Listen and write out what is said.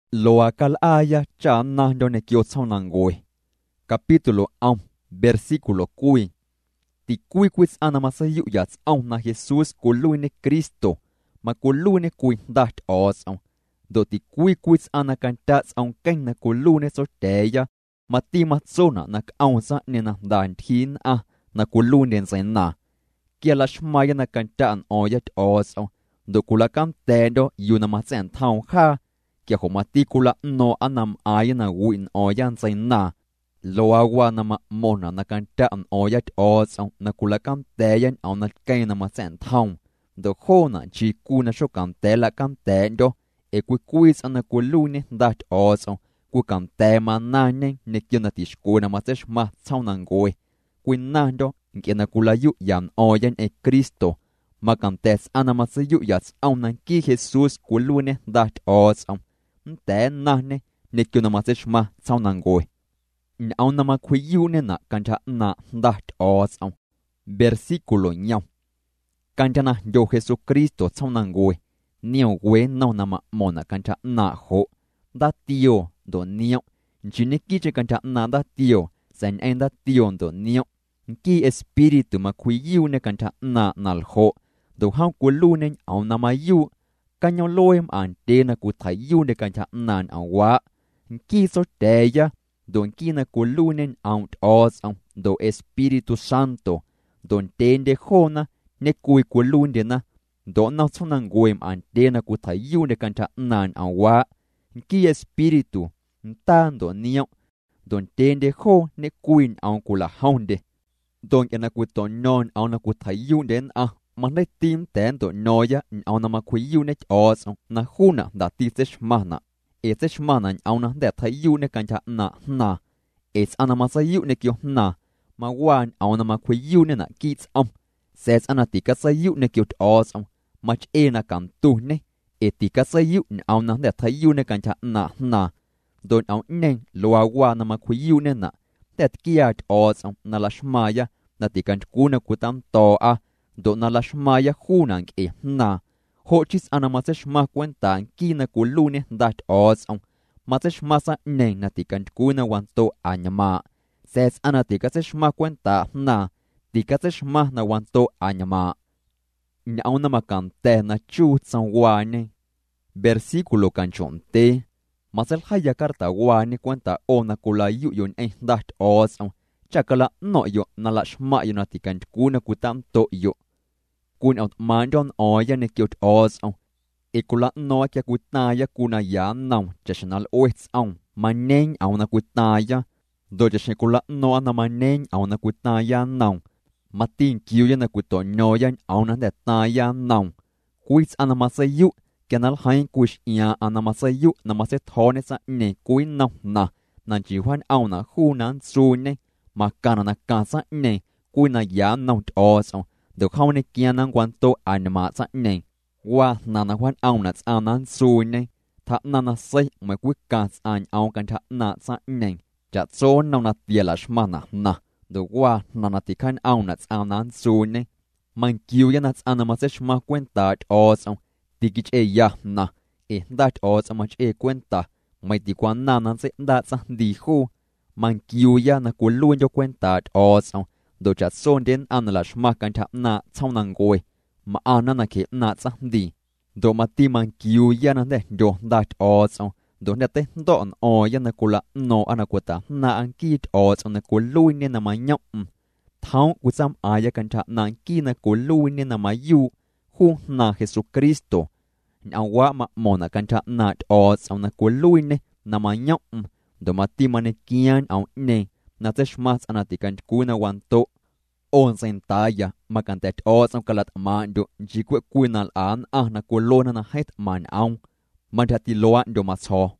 Loa calaya chana donde kio saunangoi. Capítulo 1, versículo 9. Ti quis anamasayu yats na Jesus kuluine Cristo, ma kuluine kuindat os. Do ti quis anakantats kena kulune sorteya, ma ti matsona nak sa nena dantin na kulune zena. Kia la shmaya na kantaan oyat os. Do kulakam tendo yunamatsen taun ha. Kia homatikula no anam ayana win oyan zena. Loawa na mona na kantaan oyat os na kulakam teyan na kaina matsen taun. Do hona chikuna shokam tela kam tendo. E quis ana kulune dat os. Kukam tema nane ne kiona tishkuna matsesh ma saunangoi. Quinando nkena kulayu yan oyan e Cristo. Makantes ana matsayu yats aunan ki Jesus kulune dat os. Te nane ne kiona matsesh ma saunangoi. Auna makwiyune na kanta na dat os. Versículo nyau. Kanta na yo Jesucristo saunangoi. Niyo we no na mona kanta na ho. Da tio do niyo. Nchinikiche kanta na da tio. Sen en da tio do niyo. Ki espiritu makwiyune kanta na nalho. Do hao kulune au na mayu. Kanyo loem ante na kutayune kanta na awa. Ki sorteya. Don kina kulunen out os do Espiritu Santo. Don tende hona ne kui kulunde na. Don na sonangoem antena kutayune kanta nan awa. Ki Espiritu ntando niyo. Don tende ho ne kuin au kula haunde. Don kena kutonon au na kutayune manay tim tendo noya au na makwiyune os na huna da tisesh mana. Esesh mana auna de tayune kanta na. Es anamasayune kyo na. Mawan auna makwiyune na kits Ses anatika sayune kyo os mach na kantune. Etika sayune auna de tayune kanta na. Don au neng loawa na makwiyune na. Det kiat os na lashmaya na tikant kuna kutam toa. Don na lashmaya hunang na. Hochis anamasesh ma cuenta kina kulune dat os. Masesh masa neng natikant kuna wanto anyama. Ses anatikasesh ma cuenta na. Tikasesh ma na wanto anyama. Nauna makante na chut san wane. Versículo canchonte. Masel haya karta wane cuenta ona kula yun dat os. Chakala no yo na lashma yo natikant kuna kutam to yo. Kun out mandon oya ne kyot os. Ikula no kya kutaya kuna ya naw. Chashanal oits maneng au na kutaya. Do chashikula no na maneng au na kutaya naw. Matin kiyo na kutonoyan au na detaya naw. Kuits anamasayu. Kanal hain kush iya anamasayu na masethone sa ne kuin naw na. Nanchiwan au na hunan sune. Makana na kasa ne. Kuna ya naw os. Do khao ne kia nang wanto anima sa ne. Wa nana wan au nats anan su ne. Ta nana say me kwikas an au kan ta na sa ne. Jat so nang na tielash mana na. Do wa nana tikan au nats anan su ne. Man kiu ya nats anamasesh ma kwentat os. Tikich ya na. Dat os mach kwenta. May tikwan nanan se dat sa di hu. Man kiu ya na kulun yo kwentat os. Do chat son den analash makanta na saunangoi. Ma anana ke na sa di. Do mati man kiu yana de do dat os. Do nete don o yana kula no anakuta na ankit os na kuluine na manyam. Tau kusam aya kanta na anki na kuluine na mayu. Hu na Jesucristo. Awa ma mona kanta na os na kuluine na manyam. Do mati mane kian au ne. Na teshmas anatikant kuna wanto. On sentaya makantet os ang kalat mando jikwe kunal an na kulona na hait man ang. Mandati loa do maso.